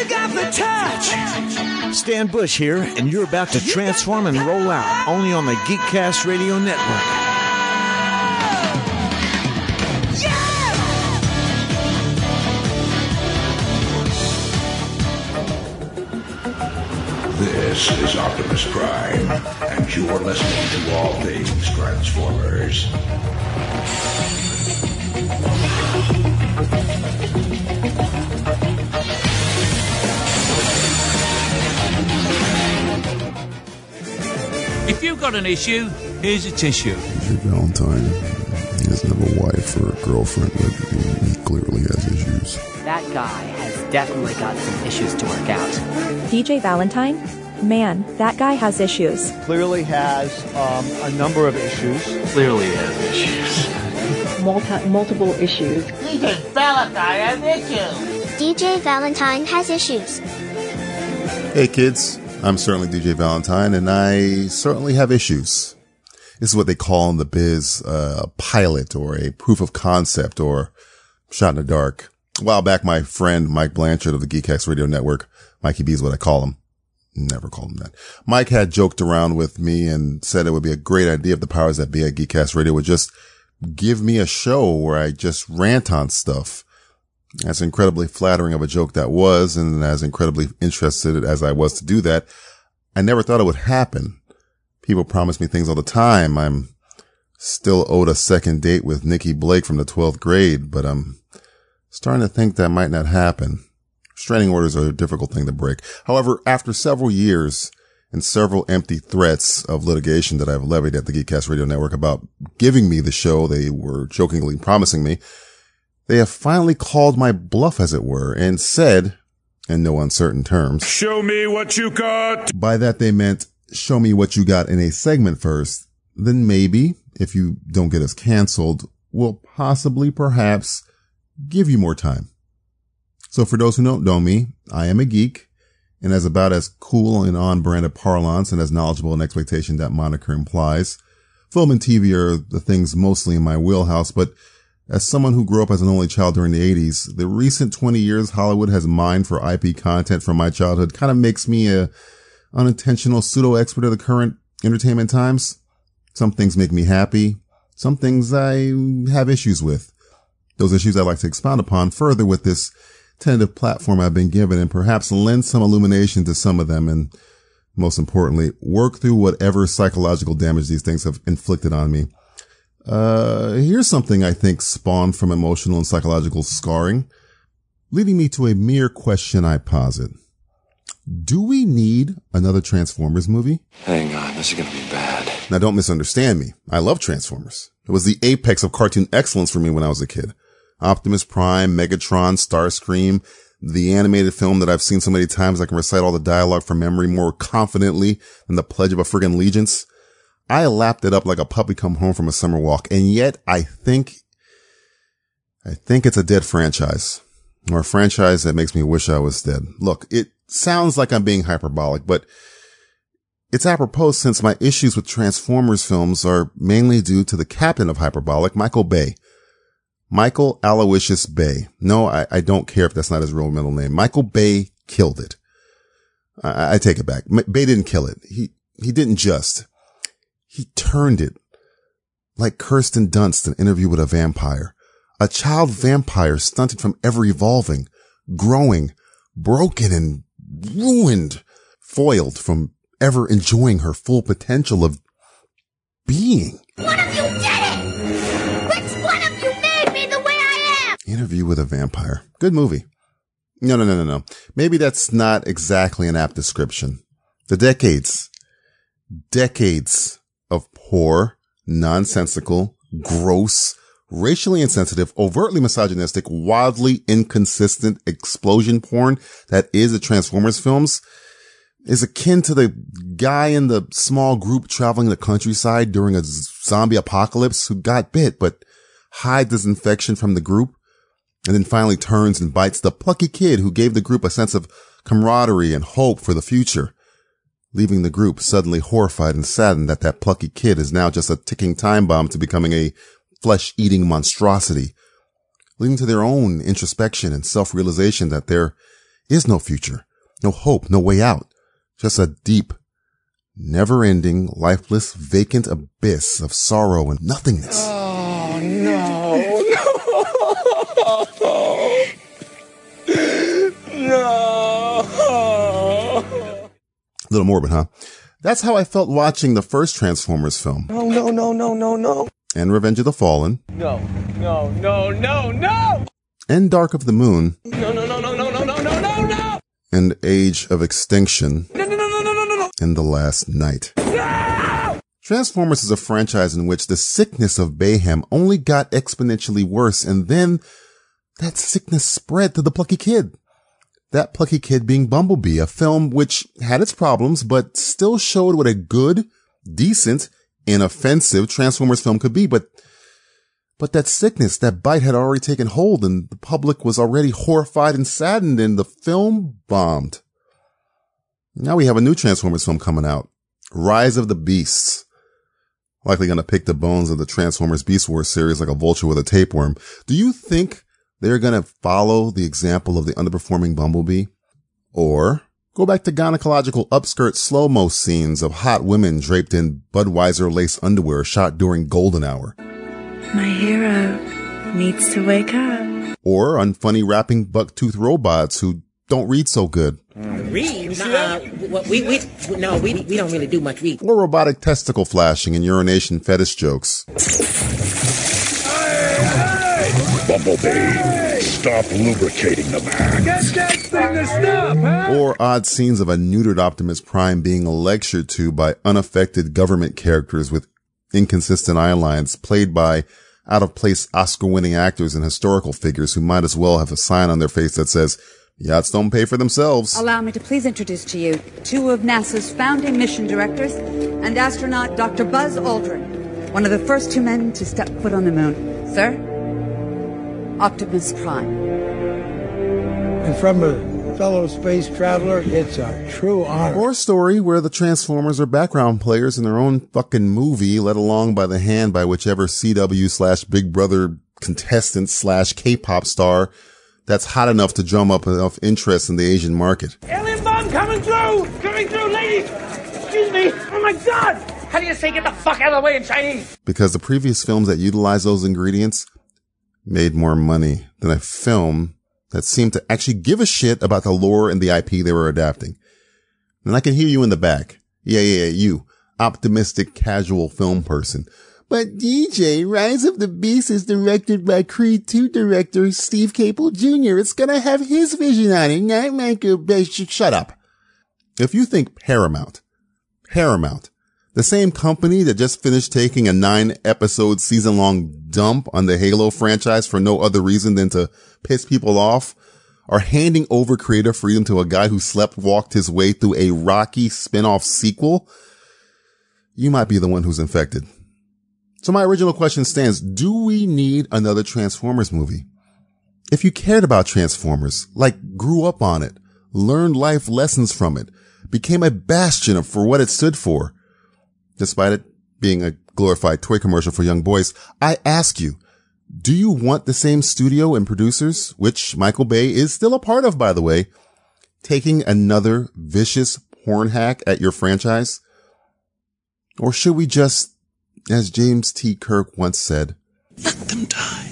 got the touch. Stan Bush here, and you're about to transform and roll out only on the Geekcast Radio Network. This is Optimus Prime, and you're listening to All Things Transformers. If you've got an issue, here's a tissue. DJ Valentine, he doesn't have a wife or a girlfriend, but he clearly has issues. That guy has definitely got some issues to work out. DJ Valentine? Man, that guy has issues. Clearly has a number of issues. Clearly has issues. Multiple issues. DJ Valentine has issues. DJ Valentine has issues. Hey kids, I'm certainly DJ Valentine, and I certainly have issues. This is what they call in the biz a pilot or a proof of concept or shot in the dark. A while back, my friend Mike Blanchard of the Geekcast Radio Network, Mikey B is what I call him. Never called him that. Mike had joked around with me and said it would be a great idea if the powers that be at Geekcast Radio would just give me a show where I just rant on stuff. As incredibly flattering of a joke that was, and as incredibly interested as I was to do that, I never thought it would happen. People promise me things all the time. I'm still owed a second date with Nikki Blake from the 12th grade, but I'm starting to think that might not happen. Restraining orders are a difficult thing to break. However, after several years and several empty threats of litigation that I've levied at the Geekcast Radio Network about giving me the show they were jokingly promising me, they have finally called my bluff, as it were, and said, in no uncertain terms, "Show me what you got." By that they meant, show me what you got in a segment first. Then maybe, if you don't get us canceled, we'll possibly, perhaps, give you more time. So for those who don't know me, I am a geek, and as about as cool and on-brand a parlance and as knowledgeable an expectation that moniker implies. Film and TV are the things mostly in my wheelhouse, but as someone who grew up as an only child during the 80s, the recent 20 years Hollywood has mined for IP content from my childhood kind of makes me a unintentional pseudo-expert of the current entertainment times. Some things make me happy. Some things I have issues with. Those issues I'd like to expound upon further with this tentative platform I've been given, and perhaps lend some illumination to some of them, and most importantly, work through whatever psychological damage these things have inflicted on me. Here's something I think spawned from emotional and psychological scarring, leading me to a mere question I posit. Do we need another Transformers movie? Hang on, this is gonna be bad. Now don't misunderstand me. I love Transformers. It was the apex of cartoon excellence for me when I was a kid. Optimus Prime, Megatron, Starscream, the animated film that I've seen so many times I can recite all the dialogue from memory more confidently than the Pledge of a Friggin' Allegiance. I lapped it up like a puppy come home from a summer walk, and yet I think it's a dead franchise, or a franchise that makes me wish I was dead. Look, it sounds like I'm being hyperbolic, but it's apropos since my issues with Transformers films are mainly due to the captain of hyperbolic, Michael Bay. Michael Aloysius Bay. No, I don't care if that's not his real middle name. Michael Bay killed it. I take it back. Bay didn't kill it. He didn't just. He turned it. Like Kirsten Dunst in Interview with a Vampire. A child vampire stunted from ever evolving, growing, broken and ruined, foiled from ever enjoying her full potential of being. One of you did it! Which one of you made me the way I am? Interview with a Vampire. Good movie. No. Maybe that's not exactly an apt description. The decades of poor, nonsensical, gross, racially insensitive, overtly misogynistic, wildly inconsistent explosion porn that is the Transformers films is akin to the guy in the small group traveling the countryside during a zombie apocalypse who got bit but hides his infection from the group and then finally turns and bites the plucky kid who gave the group a sense of camaraderie and hope for the future, leaving the group suddenly horrified and saddened that that plucky kid is now just a ticking time bomb to becoming a flesh-eating monstrosity, leading to their own introspection and self-realization that there is no future, no hope, no way out. Just a deep, never-ending, lifeless, vacant abyss of sorrow and nothingness. Oh, no. No. A little morbid, huh? That's how I felt watching the first Transformers film. No. And Revenge of the Fallen. No. And Dark of the Moon. No. And Age of Extinction. No. And The Last Night. No! Transformers is a franchise in which the sickness of Bayhem only got exponentially worse, and then that sickness spread to the plucky kid. That plucky kid being Bumblebee, a film which had its problems, but still showed what a good, decent, inoffensive Transformers film could be. But that sickness, that bite had already taken hold, and the public was already horrified and saddened, and the film bombed. Now we have a new Transformers film coming out, Rise of the Beasts. Likely going to pick the bones of the Transformers Beast Wars series like a vulture with a tapeworm. Do you think they're going to follow the example of the underperforming Bumblebee? Or go back to gynecological upskirt slow-mo scenes of hot women draped in Budweiser lace underwear shot during golden hour? My hero needs to wake up. Or unfunny rapping bucktooth robots who don't read so good. Read? We don't really do much reading. Or robotic testicle flashing and urination fetish jokes. Bumblebee, stop lubricating the man. Get that thing to stop, huh? Or odd scenes of a neutered Optimus Prime being lectured to by unaffected government characters with inconsistent eye lines played by out-of-place Oscar-winning actors and historical figures who might as well have a sign on their face that says, yachts don't pay for themselves. Allow me to please introduce to you two of NASA's founding mission directors and astronaut Dr. Buzz Aldrin, one of the first two men to step foot on the moon. Sir, Optimus Prime. And from a fellow space traveler, it's a true honor. Or a story where the Transformers are background players in their own fucking movie, led along by the hand by whichever CW/Big Brother contestant / K-pop star that's hot enough to drum up enough interest in the Asian market. Alien bomb coming through, ladies. Excuse me. Oh my God. How do you say get the fuck out of the way in Chinese? Because the previous films that utilized those ingredients made more money than a film that seemed to actually give a shit about the lore and the IP they were adapting. And I can hear you in the back. Yeah, you, optimistic casual film person. But DJ, Rise of the Beast is directed by Creed 2 director Steve Caple Jr. It's gonna have his vision on it, not Michael Bay. Shut up. If you think Paramount, the same company that just finished taking a 9-episode season-long dump on the Halo franchise for no other reason than to piss people off, are handing over creative freedom to a guy who walked his way through a Rocky spin-off sequel, you might be the one who's infected. So my original question stands, do we need another Transformers movie? If you cared about Transformers, like grew up on it, learned life lessons from it, became a bastion for what it stood for, despite it being a glorified toy commercial for young boys, I ask you, do you want the same studio and producers, which Michael Bay is still a part of, by the way, taking another vicious porn hack at your franchise? Or should we just, as James T. Kirk once said, let them die?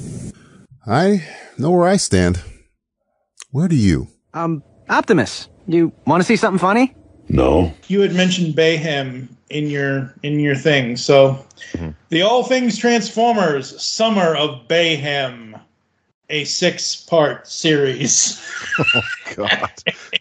I know where I stand. Where do you? Optimus, you want to see something funny? No. You had mentioned Bayhem in your thing. So the All Things Transformers Summer of Bayhem, a 6-part series. Oh God.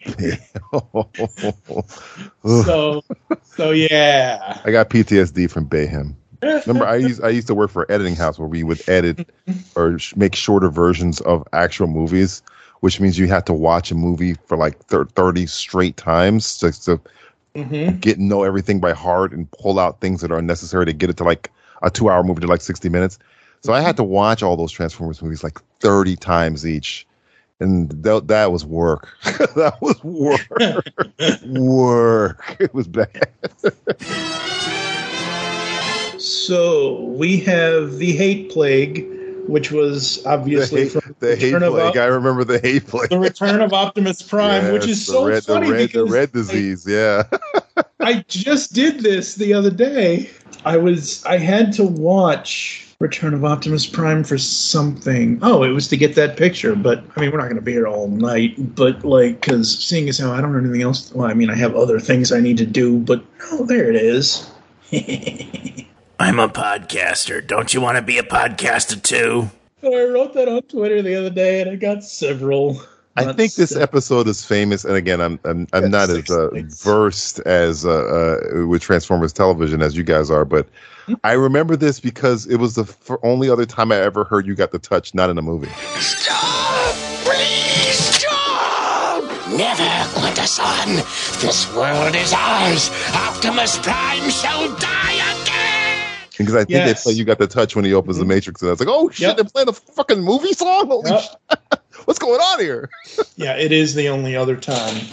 so yeah. I got PTSD from Bayhem. Remember, I used to work for an editing house where we would edit or make shorter versions of actual movies, which means you had to watch a movie for like 30 straight times just to get know everything by heart and pull out things that are unnecessary to get it to like a 2-hour movie to like 60 minutes. So I had to watch all those Transformers movies like 30 times each. And that was work. That was work. Work. It was bad. So we have the hate plague which was obviously from the hate plague. I remember the hate plague. The Return of Optimus Prime, yes, which is so funny because the red disease. Yeah, I just did this the other day. I had to watch Return of Optimus Prime for something. Oh, it was to get that picture. But I mean, we're not going to be here all night. But like, because seeing as how I don't do anything else. Well, I mean, I have other things I need to do. But oh, there it is. I'm a podcaster. Don't you want to be a podcaster too? I wrote that on Twitter the other day, and I got several. I think this episode is famous, and again, I'm not as versed as with Transformers television as you guys are, but I remember this because it was the only other time I ever heard you got the touch, not in a movie. Stop! Please stop! Never, Quinta Son. This world is ours. Optimus Prime shall die again! Because I think they play You Got the Touch when he opens the Matrix, and I was like, oh shit, they're playing a fucking movie song? Holy shit. What's going on here? Yeah, it is the only other time. You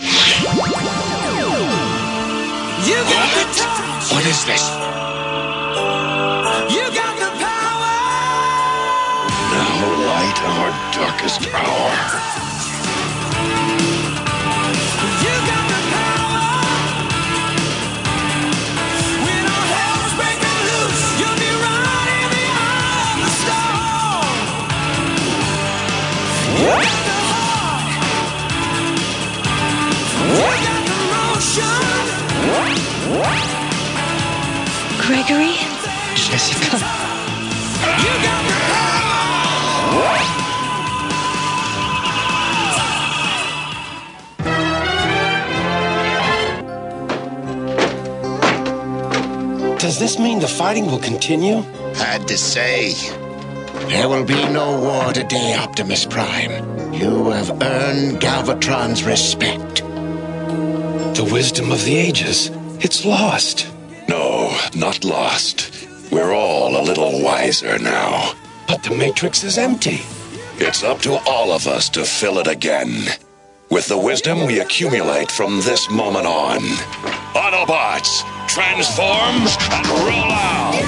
got the touch! What is this? You got the power! Now light our darkest hour. You got the power! When all hell's breaking loose, you'll be right in the eye of the storm. You got the heart. You got the motion. Gregory? Jessica. You got the power! Does this mean the fighting will continue? Hard to say. There will be no war today, Optimus Prime. You have earned Galvatron's respect. The wisdom of the ages. It's lost. No, not lost. We're all a little wiser now. But the Matrix is empty. It's up to all of us to fill it again. With the wisdom we accumulate from this moment on. Autobots, transform and roll out!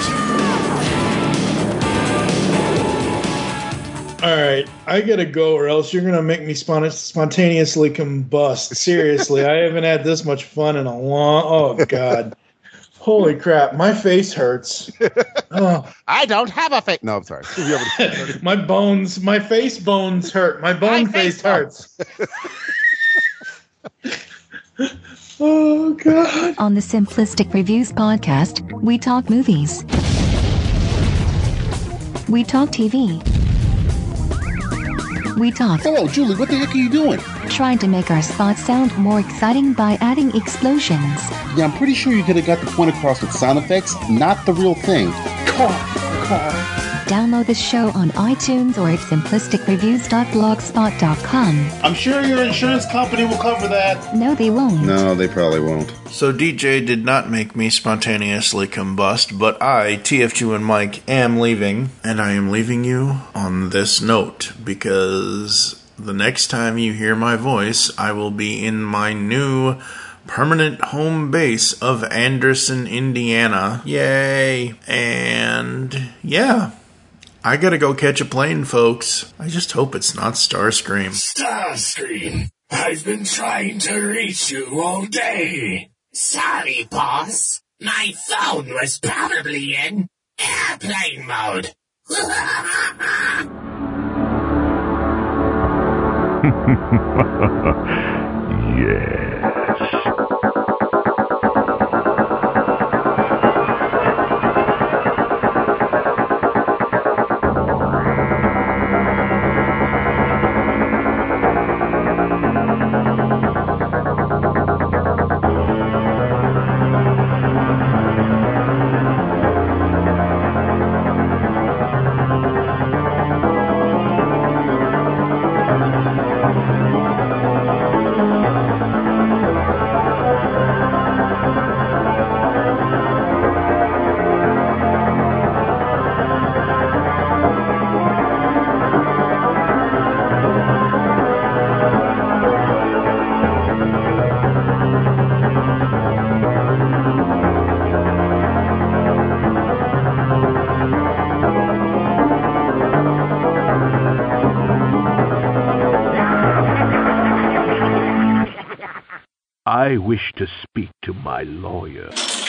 Alright, I gotta go or else you're gonna make me spontaneously combust. Seriously, I haven't had this much fun in a long... Oh, God. Holy crap, my face hurts. Oh. I don't have a face. No, I'm sorry. My face bones hurt. My bone face hurts. Oh, God. On the Simplistic Reviews podcast, we talk movies. We talk TV. We talk. Hello, Julie, what the heck are you doing? Trying to make our spots sound more exciting by adding explosions. Yeah, I'm pretty sure you could have got the point across with sound effects, not the real thing. Car. Download this show on iTunes or at simplisticreviews.blogspot.com. I'm sure your insurance company will cover that. No, they won't. No, they probably won't. So DJ did not make me spontaneously combust, but I, TFG and Mike, am leaving. And I am leaving you on this note, because the next time you hear my voice, I will be in my new permanent home base of Anderson, Indiana. Yay! And yeah, I gotta go catch a plane, folks. I just hope it's not Starscream. Starscream, I've been trying to reach you all day. Sorry, boss. My phone was probably in airplane mode. Yes. I wish to speak to my lawyer.